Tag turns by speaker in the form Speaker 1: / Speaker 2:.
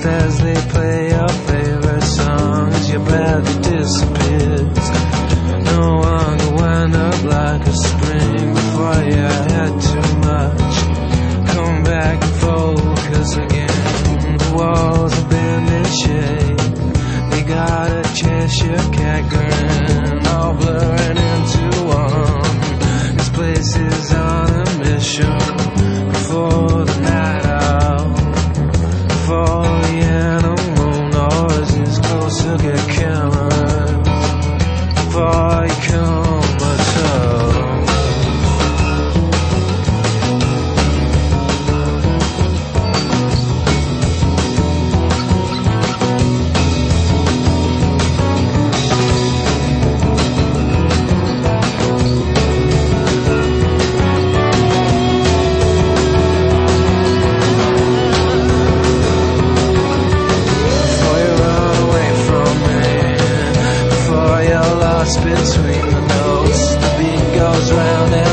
Speaker 1: just as they play your favorite songs, your breath disappears. No one can wind up like a spring before you had too much. Come back and focus again. The walls have been in shade. They got a Cheshire cat grin, all blurring into one. This place is on a mission. Before the night out, before the animal noises closer get killers, before you come at between the notes, the beat goes round and